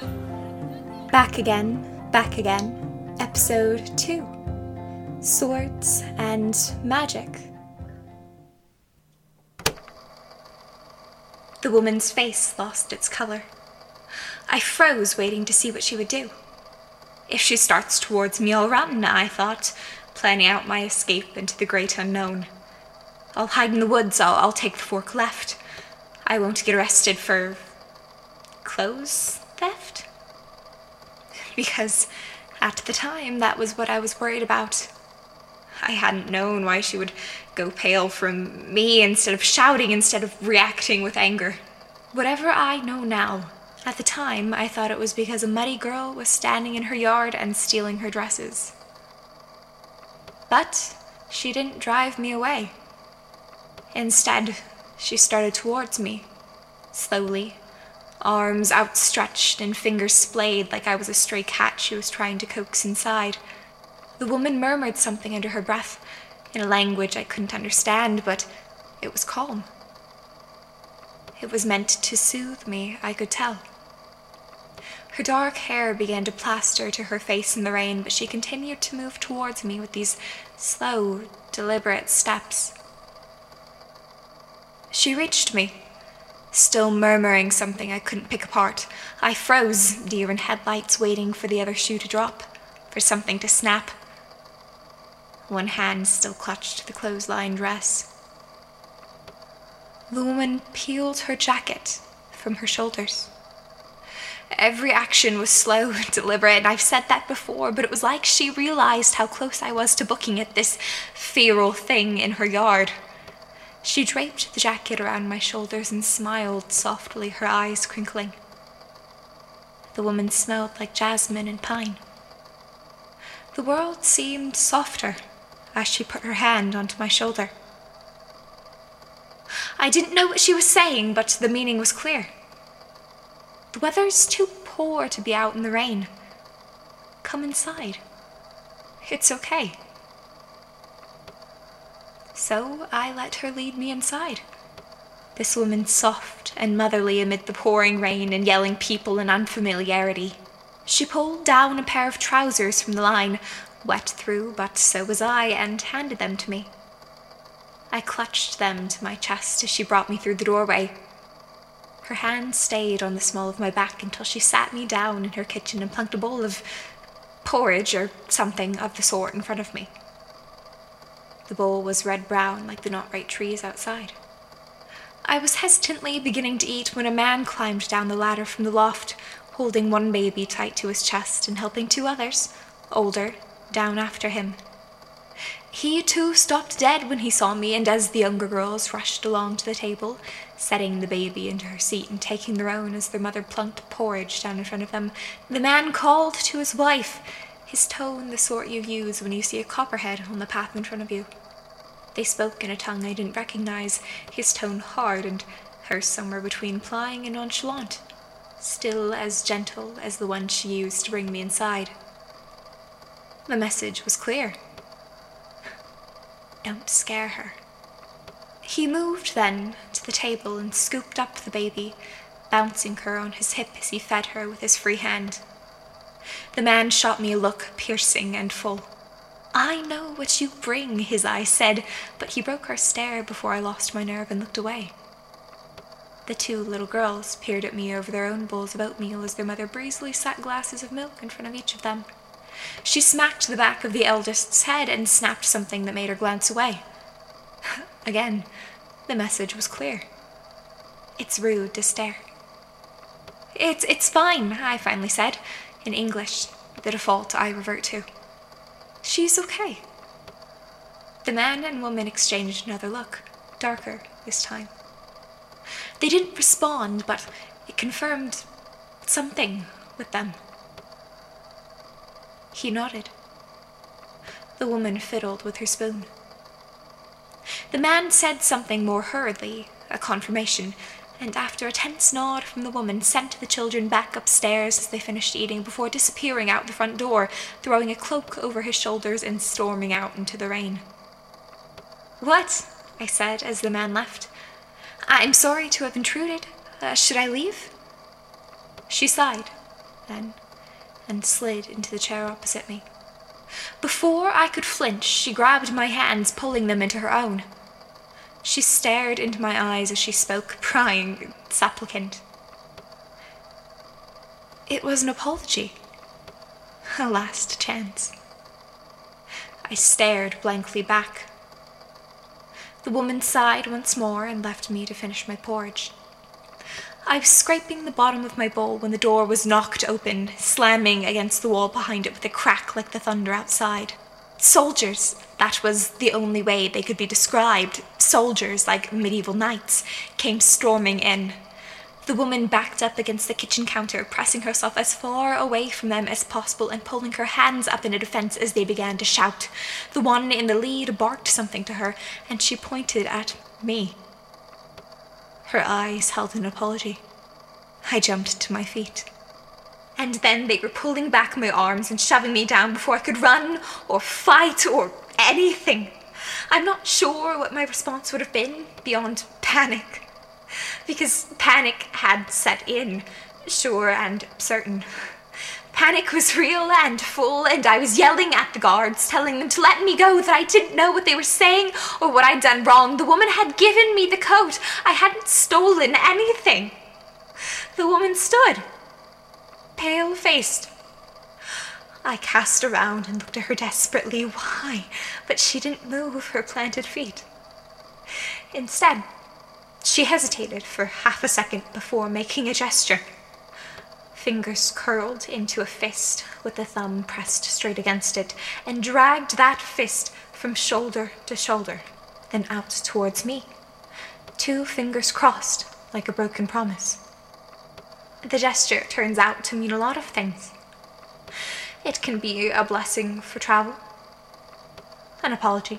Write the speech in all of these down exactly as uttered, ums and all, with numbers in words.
Back again, back again, episode two. Swords and Magic. The woman's face lost its color. I froze, waiting to see what she would do. If she starts towards me, I'll run, I thought, planning out my escape into the great unknown. I'll hide in the woods, I'll, I'll take the fork left. I won't get arrested for clothes theft? Because at the time, that was what I was worried about. I hadn't known why she would go pale from me instead of shouting, instead of reacting with anger. Whatever I know now, at the time I thought it was because a muddy girl was standing in her yard and stealing her dresses. But she didn't drive me away. Instead, she started towards me, slowly, arms outstretched and fingers splayed like I was a stray cat she was trying to coax inside. The woman murmured something under her breath, in a language I couldn't understand, but it was calm. It was meant to soothe me, I could tell. Her dark hair began to plaster to her face in the rain, but she continued to move towards me with these slow, deliberate steps. She reached me, still murmuring something I couldn't pick apart. I froze, deer in headlights, waiting for the other shoe to drop, for something to snap. One hand still clutched the clothesline dress. The woman peeled her jacket from her shoulders. Every action was slow and deliberate, and I've said that before, but it was like she realized how close I was to booking it, this feral thing in her yard. She draped the jacket around my shoulders and smiled softly, her eyes crinkling. The woman smelled like jasmine and pine. The world seemed softer as she put her hand onto my shoulder. I didn't know what she was saying, but the meaning was clear. The weather's too poor to be out in the rain. Come inside. It's okay. So I let her lead me inside. This woman soft and motherly amid the pouring rain and yelling people and unfamiliarity. She pulled down a pair of trousers from the line, wet through, but so was I, and handed them to me. I clutched them to my chest as she brought me through the doorway. Her hand stayed on the small of my back until she sat me down in her kitchen and plunked a bowl of porridge or something of the sort in front of me. The bowl was red-brown like the not-right trees outside. I was hesitantly beginning to eat when a man climbed down the ladder from the loft, holding one baby tight to his chest and helping two others, older, down after him. He too stopped dead when he saw me, and as the younger girls rushed along to the table, setting the baby into her seat and taking their own as their mother plunked porridge down in front of them, the man called to his wife, his tone the sort you use when you see a copperhead on the path in front of you. They spoke in a tongue I didn't recognize, his tone hard and hers somewhere between plying and nonchalant, still as gentle as the one she used to bring me inside. The message was clear. Don't scare her. He moved then to the table and scooped up the baby, bouncing her on his hip as he fed her with his free hand. The man shot me a look, piercing and full. I know what you bring, his eyes said, but he broke our stare before I lost my nerve and looked away. The two little girls peered at me over their own bowls of oatmeal as their mother breezily set glasses of milk in front of each of them. She smacked the back of the eldest's head and snapped something that made her glance away. Again, the message was clear. It's rude to stare. It's, it's fine, I finally said, in English, the default I revert to. She's okay. The man and woman exchanged another look, darker this time. They didn't respond, but it confirmed something with them. He nodded. The woman fiddled with her spoon. The man said something more hurriedly, a confirmation, and after a tense nod from the woman, sent the children back upstairs as they finished eating before disappearing out the front door, throwing a cloak over his shoulders and storming out into the rain. What? I said as the man left. I'm sorry to have intruded. Uh, should I leave? She sighed. then, and slid into the chair opposite me. Before I could flinch, she grabbed my hands, pulling them into her own. She stared into my eyes as she spoke, prying, supplicant. It was an apology. A last chance. I stared blankly back. The woman sighed once more and left me to finish my porridge. I was scraping the bottom of my bowl when the door was knocked open, slamming against the wall behind it with a crack like the thunder outside. Soldiers, that was the only way they could be described. Soldiers, like medieval knights, came storming in. The woman backed up against the kitchen counter, pressing herself as far away from them as possible and pulling her hands up in a defense as they began to shout. The one in the lead barked something to her, and she pointed at me. Her eyes held an apology. I jumped to my feet. And then they were pulling back my arms and shoving me down before I could run or fight or anything. I'm not sure what my response would have been beyond panic. Because panic had set in, sure and certain. Panic was real and full, and I was yelling at the guards, telling them to let me go, that I didn't know what they were saying or what I'd done wrong. The woman had given me the coat. I hadn't stolen anything. The woman stood, pale-faced. I cast around and looked at her desperately. Why? But she didn't move her planted feet. Instead, she hesitated for half a second before making a gesture. Fingers curled into a fist with the thumb pressed straight against it, and dragged that fist from shoulder to shoulder, then out towards me. Two fingers crossed like a broken promise. The gesture turns out to mean a lot of things. It can be a blessing for travel, an apology,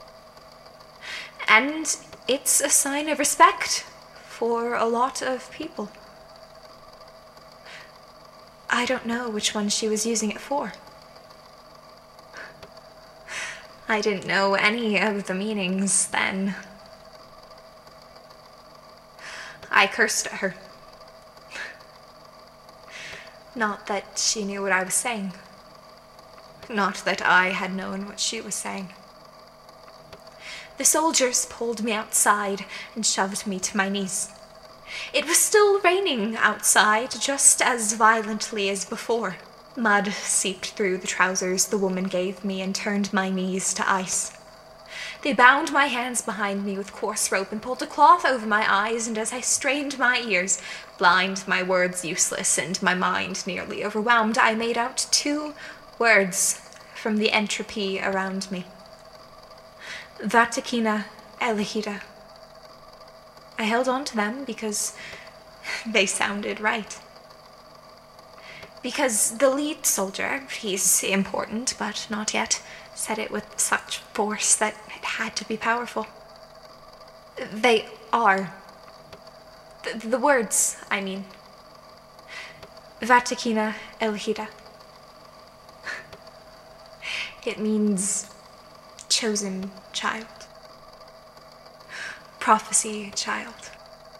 and it's a sign of respect for a lot of people. I don't know which one she was using it for. I didn't know any of the meanings then. I cursed at her. Not that she knew what I was saying. Not that I had known what she was saying. The soldiers pulled me outside and shoved me to my knees. It was still raining outside, just as violently as before. Mud seeped through the trousers the woman gave me and turned my knees to ice. They bound my hands behind me with coarse rope and pulled a cloth over my eyes, and as I strained my ears, blind, my words useless, and my mind nearly overwhelmed, I made out two words from the entropy around me. Vaticina Elegida. I held on to them because they sounded right. Because the lead soldier, he's important, but not yet, said it with such force that it had to be powerful. They are. The, the words, I mean. Vaticina Elegida. It means chosen child. Prophecy child.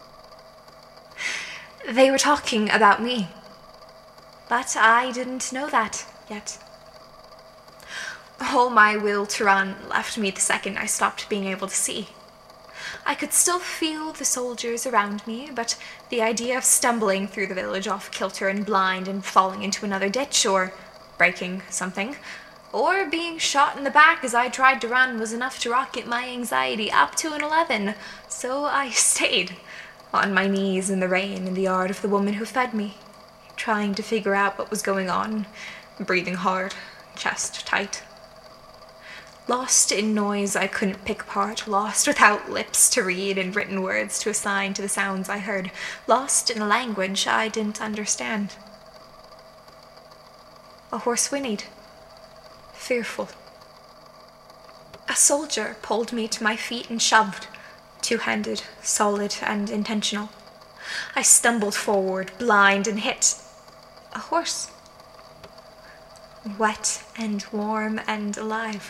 They were talking about me, but I didn't know that yet. All my will to run left me the second I stopped being able to see. I could still feel the soldiers around me, but the idea of stumbling through the village off kilter and blind and falling into another ditch or breaking something, or being shot in the back as I tried to run was enough to rocket my anxiety up to an eleven, so I stayed on my knees in the rain in the yard of the woman who fed me, trying to figure out what was going on, breathing hard, chest tight. Lost in noise I couldn't pick apart, lost without lips to read and written words to assign to the sounds I heard, lost in a language I didn't understand. A horse whinnied. Fearful. A soldier pulled me to my feet and shoved, two-handed, solid, and intentional. I stumbled forward, blind, and hit a horse. Wet and warm and alive.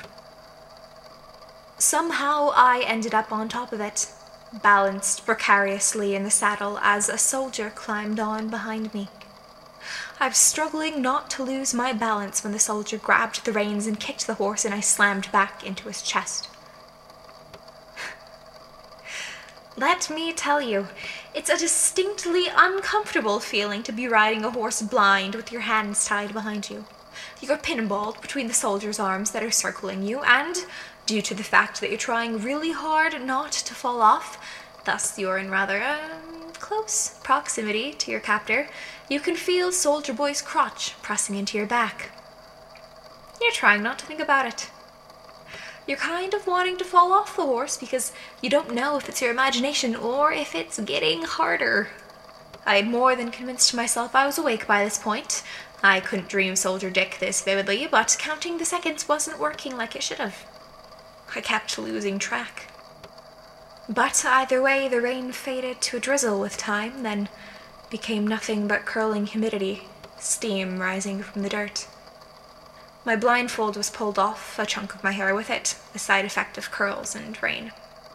Somehow I ended up on top of it, balanced precariously in the saddle as a soldier climbed on behind me. I was struggling not to lose my balance when the soldier grabbed the reins and kicked the horse, and I slammed back into his chest. Let me tell you, it's a distinctly uncomfortable feeling to be riding a horse blind with your hands tied behind you. You're pinballed between the soldier's arms that are circling you, and, due to the fact that you're trying really hard not to fall off, thus you're in rather um, close proximity to your captor, you can feel Soldier Boy's crotch pressing into your back. You're trying not to think about it. You're kind of wanting to fall off the horse because you don't know if it's your imagination or if it's getting harder. I had more than convinced myself I was awake by this point. I couldn't dream Soldier Dick this vividly, but counting the seconds wasn't working like it should have. I kept losing track. But either way, the rain faded to a drizzle with time, then became nothing but curling humidity, steam rising from the dirt. My blindfold was pulled off, a chunk of my hair with it, a side effect of curls and rain.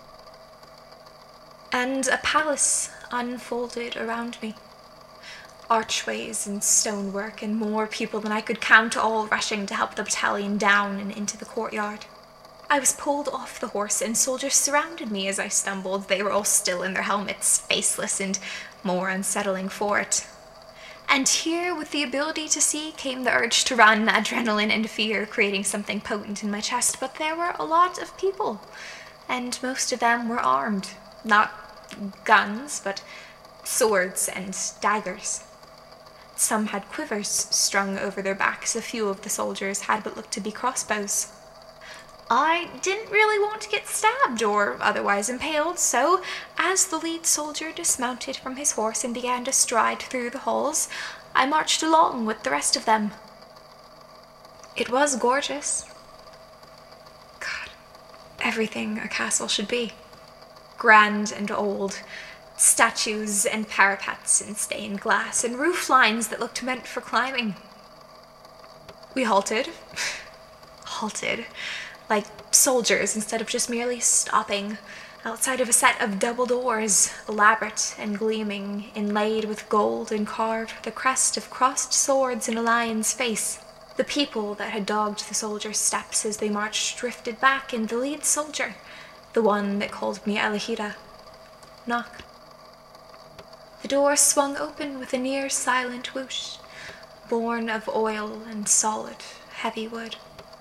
And a palace unfolded around me. Archways and stonework and more people than I could count, all rushing to help the battalion down and into the courtyard. I was pulled off the horse and soldiers surrounded me as I stumbled. They were all still in their helmets, faceless and more unsettling for it. And here, with the ability to see, came the urge to run, adrenaline and fear creating something potent in my chest. But there were a lot of people, and most of them were armed. Not guns, but swords and daggers. Some had quivers strung over their backs. A few of the soldiers had what looked to be crossbows. I didn't really want to get stabbed or otherwise impaled, so as the lead soldier dismounted from his horse and began to stride through the halls, I marched along with the rest of them. It was gorgeous. God, everything a castle should be. Grand and old, statues and parapets and stained glass and roof lines that looked meant for climbing. We halted. halted. Like soldiers, instead of just merely stopping, outside of a set of double doors, elaborate and gleaming, inlaid with gold and carved the crest of crossed swords in a lion's face. The people that had dogged the soldiers' steps as they marched drifted back, and the lead soldier, the one that called me Elahira, knocked. The door swung open with a near silent whoosh, born of oil and solid, heavy wood.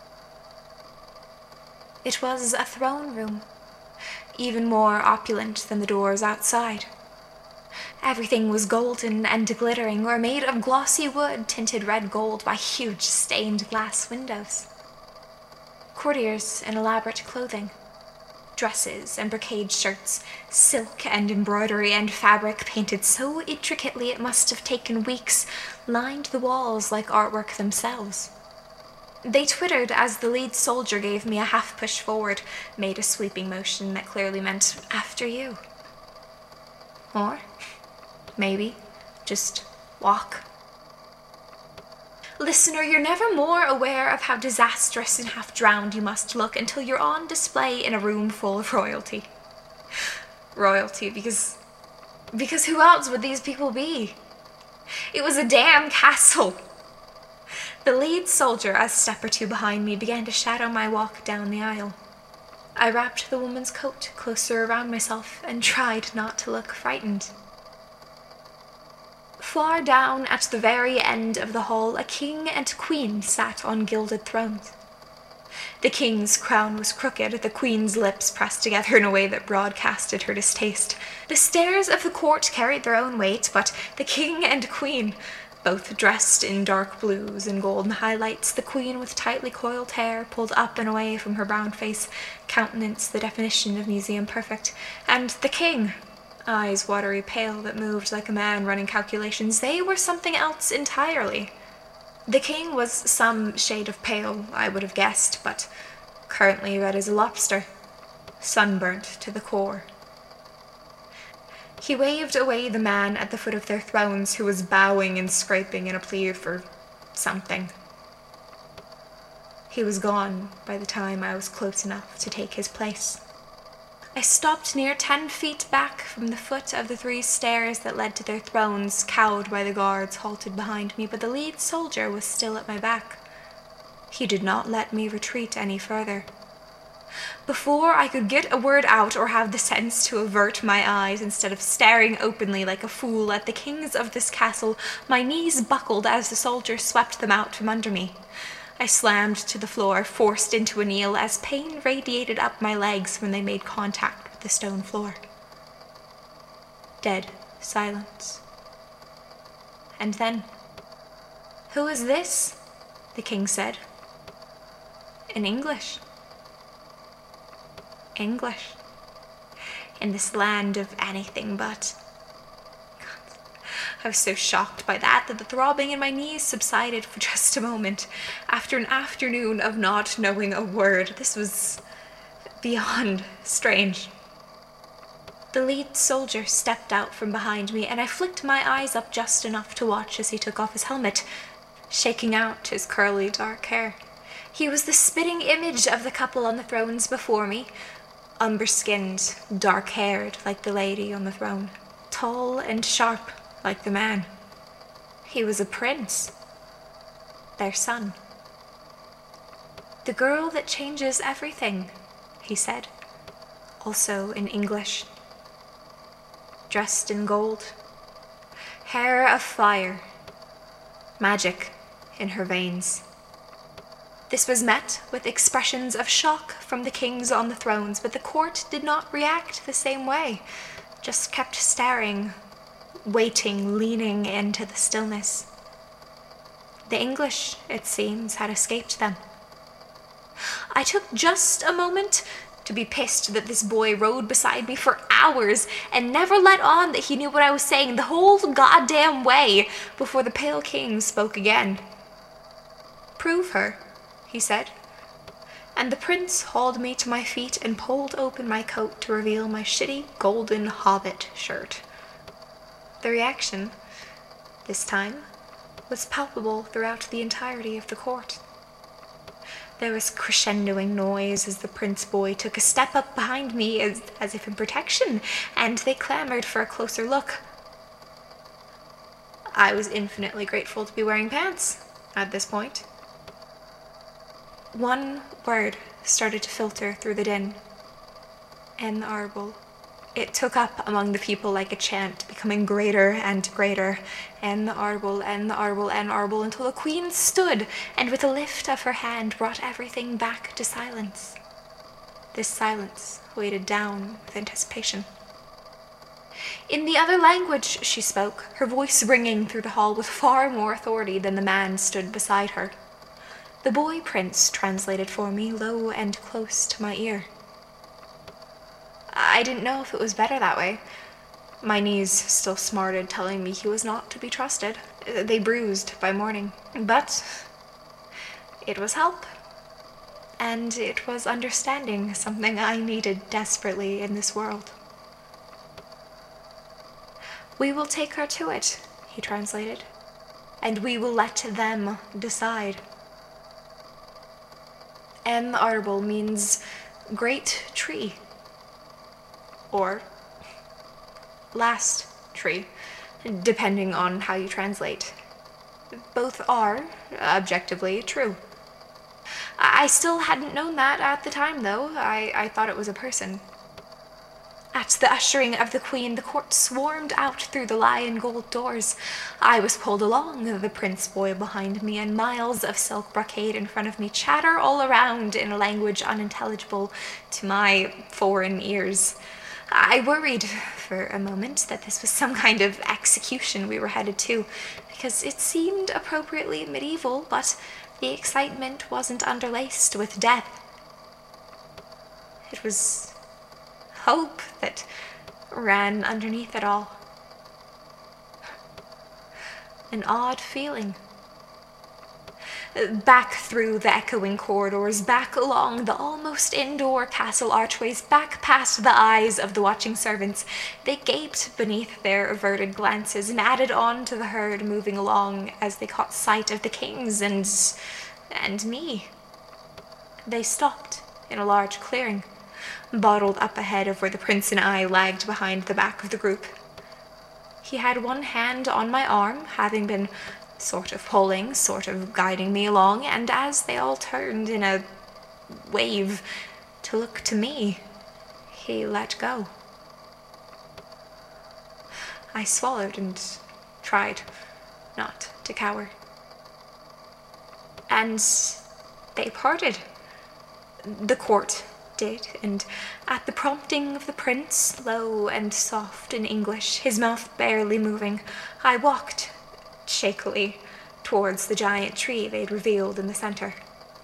It was a throne room, even more opulent than the doors outside. Everything was golden and glittering, or made of glossy wood tinted red gold by huge stained glass windows. Courtiers in elaborate clothing, dresses and brocade shirts, silk and embroidery and fabric painted so intricately it must have taken weeks, lined the walls like artwork themselves. They twittered as the lead soldier gave me a half push forward, made a sweeping motion that clearly meant, after you. Or, maybe, just walk. Listener, you're never more aware of how disastrous and half-drowned you must look until you're on display in a room full of royalty. Royalty, because... because who else would these people be? It was a damn castle. The lead soldier, a step or two behind me, began to shadow my walk down the aisle. I wrapped the woman's coat closer around myself and tried not to look frightened. Far down at the very end of the hall, a king and queen sat on gilded thrones. The king's crown was crooked, the queen's lips pressed together in a way that broadcasted her distaste. The stairs of the court carried their own weight, but the king and queen, both dressed in dark blues and golden highlights, the queen with tightly coiled hair pulled up and away from her brown face, countenance the definition of museum perfect, and the king, eyes watery pale that moved like a man running calculations. They were something else entirely. The king was some shade of pale, I would have guessed, but currently red as a lobster, sunburnt to the core. He waved away the man at the foot of their thrones who was bowing and scraping in a plea for something. He was gone by the time I was close enough to take his place. I stopped near ten feet back from the foot of the three stairs that led to their thrones, cowed by the guards halted behind me, but the lead soldier was still at my back. He did not let me retreat any further. Before I could get a word out or have the sense to avert my eyes instead of staring openly like a fool at the kings of this castle, my knees buckled as the soldier swept them out from under me. I slammed to the floor, forced into a kneel, as pain radiated up my legs when they made contact with the stone floor. Dead silence. And then, "Who is this?" the king said. In English. English. In this land of anything but. I was so shocked by that that the throbbing in my knees subsided for just a moment. After an afternoon of not knowing a word, this was beyond strange. The lead soldier stepped out from behind me, and I flicked my eyes up just enough to watch as he took off his helmet, shaking out his curly dark hair. He was the spitting image of the couple on the thrones before me, umber-skinned, dark-haired like the lady on the throne, tall and sharp like the man. He was a prince, their son. "The girl that changes everything," he said, also in English. Dressed in gold, hair of fire, magic in her veins. This was met with expressions of shock from the kings on the thrones, but the court did not react the same way, just kept staring, waiting, leaning into the stillness. The English, it seems, had escaped them. I took just a moment to be pissed that this boy rode beside me for hours and never let on that he knew what I was saying the whole goddamn way before the Pale King spoke again. "Prove her," he said, and the prince hauled me to my feet and pulled open my coat to reveal my shitty golden hobbit shirt. The reaction, this time, was palpable throughout the entirety of the court. There was crescendoing noise as the prince boy took a step up behind me as, as if in protection, and they clamored for a closer look. I was infinitely grateful to be wearing pants at this point. One word started to filter through the din. En Arbol. It took up among the people like a chant, becoming greater and greater. En Arbol, En Arbol, En Arbol, until the queen stood, and with a lift of her hand brought everything back to silence. This silence weighted down with anticipation. In the other language she spoke, her voice ringing through the hall with far more authority than the man stood beside her. The boy prince translated for me, low and close to my ear. I didn't know if it was better that way. My knees still smarted, telling me he was not to be trusted. They bruised by morning. But it was help. And it was understanding, something I needed desperately in this world. "We will take her to it," he translated, "and we will let them decide." En Arbol means great tree, or last tree, depending on how you translate. Both are, objectively, true. I still hadn't known that at the time, though. I, I thought it was a person. At the ushering of the queen, the court swarmed out through the lion gold doors. I was pulled along, the prince boy behind me, and miles of silk brocade in front of me, chatter all around in a language unintelligible to my foreign ears. I worried for a moment that this was some kind of execution we were headed to, because it seemed appropriately medieval, but the excitement wasn't underlaced with death. It was hope that ran underneath it all. An odd feeling. Back through the echoing corridors, back along the almost indoor castle archways, back past the eyes of the watching servants. They gaped beneath their averted glances and added on to the herd moving along as they caught sight of the kings and... and me. They stopped in a large clearing. bottled up ahead of where the prince and I lagged behind the back of the group. He had one hand on my arm, having been sort of pulling, sort of guiding me along, and as they all turned in a wave to look to me, he let go. I swallowed and tried not to cower. And they parted. The court did, and at the prompting of the prince, low and soft in English, his mouth barely moving, I walked, shakily, towards the giant tree they'd revealed in the center.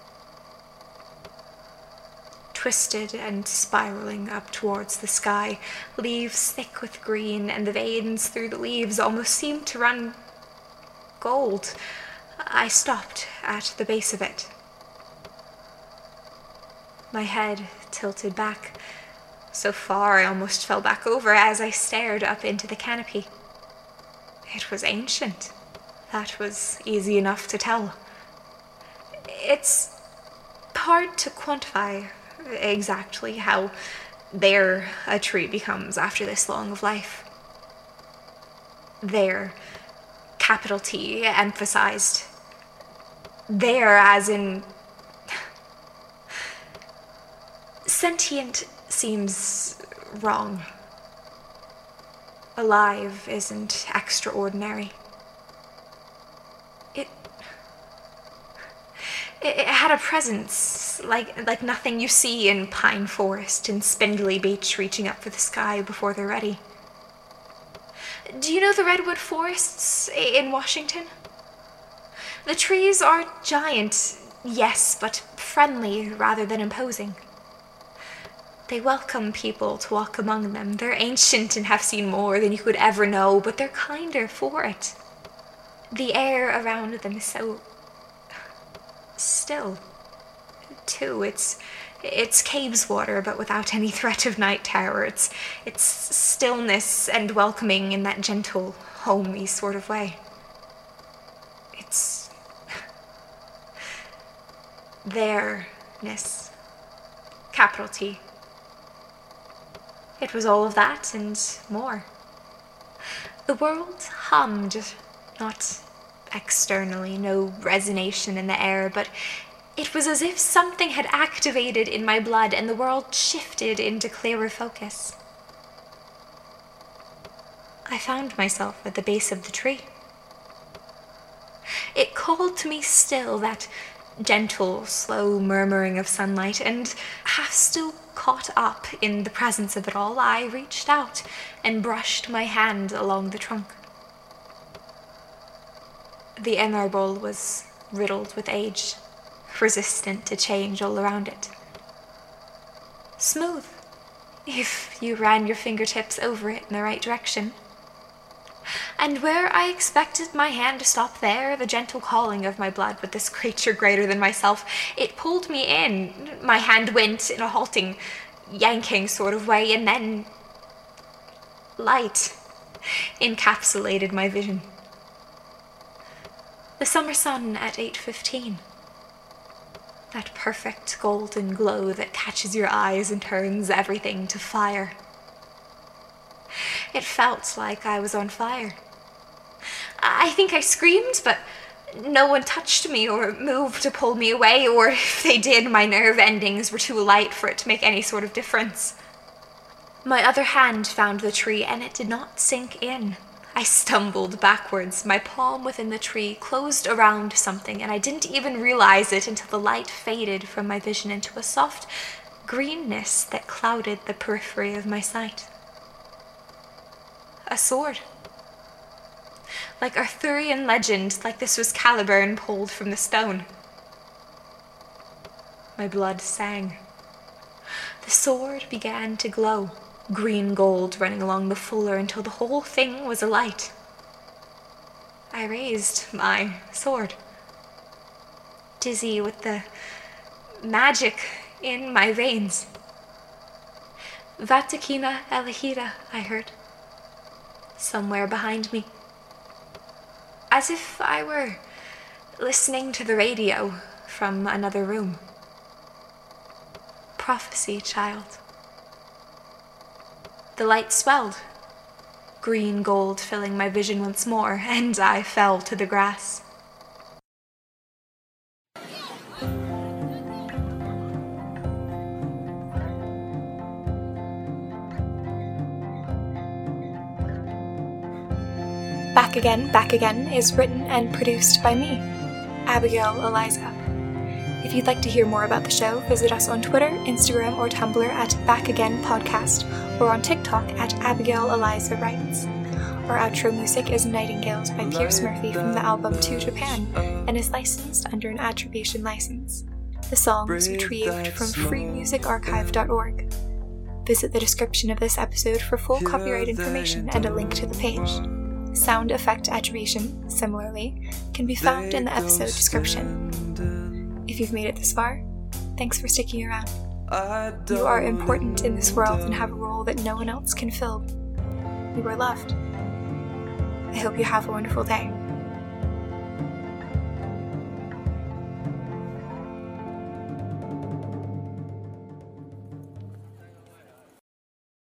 Twisted and spiraling up towards the sky, leaves thick with green, and the veins through the leaves almost seemed to run gold. I stopped at the base of it. My head tilted back, so far I almost fell back over as I stared up into the canopy. It was ancient. That was easy enough to tell. It's hard to quantify exactly how bare a tree becomes after this long of life. There, capital T, emphasized. There, as in... Sentient seems wrong. Alive isn't extraordinary. It, it, it had a presence, like, like nothing you see in pine forest and spindly beech reaching up for the sky before they're ready. Do you know the redwood forests in Washington? The trees are giant, yes, but friendly rather than imposing. They welcome people to walk among them. They're ancient and have seen more than you could ever know, but they're kinder for it. The air around them is so still, too. It's it's caves water, but without any threat of night terror. It's it's stillness and welcoming in that gentle, homey sort of way. It's theirs, capital T. It was all of that and more. The world hummed, not externally, no resonation in the air, but it was as if something had activated in my blood and the world shifted into clearer focus. I found myself at the base of the tree. It called to me still, that gentle, slow murmuring of sunlight, and half still caught up in the presence of it all, I reached out and brushed my hand along the trunk. The emerald was riddled with age, resistant to change all around it. Smooth, if you ran your fingertips over it in the right direction. And where I expected my hand to stop there, the gentle calling of my blood with this creature greater than myself, it pulled me in. My hand went in a halting, yanking sort of way, and then light encapsulated my vision. The summer sun at eight fifteen. That perfect golden glow that catches your eyes and turns everything to fire. It felt like I was on fire. I think I screamed, but no one touched me or moved to pull me away, or if they did, my nerve endings were too light for it to make any sort of difference. My other hand found the tree, and it did not sink in. I stumbled backwards, my palm within the tree closed around something, and I didn't even realize it until the light faded from my vision into a soft greenness that clouded the periphery of my sight. A sword. Like Arthurian legend, like this was Caliburn pulled from the stone. My blood sang. The sword began to glow, green gold running along the fuller until the whole thing was alight. I raised my sword, dizzy with the magic in my veins. Vaticina Elehira, I heard, somewhere behind me. As if I were listening to the radio from another room. Prophecy, child. The light swelled, green gold filling my vision once more, and I fell to the grass. Back Again, Back Again is written and produced by me, Abigail Eliza. If you'd like to hear more about the show, visit us on Twitter, Instagram, or Tumblr at Back Again Podcast, or on TikTok at Abigail Eliza Writes. Our outro music is Nightingales by Pierce Murphy from the album To Japan, and is licensed under an attribution license. The song was retrieved from free music archive dot org. Visit the description of this episode for full copyright information and a link to the page. Sound effect attribution, similarly, can be found in the episode description. If you've made it this far, thanks for sticking around. You are important in this world and have a role that no one else can fill. You are loved. I hope you have a wonderful day.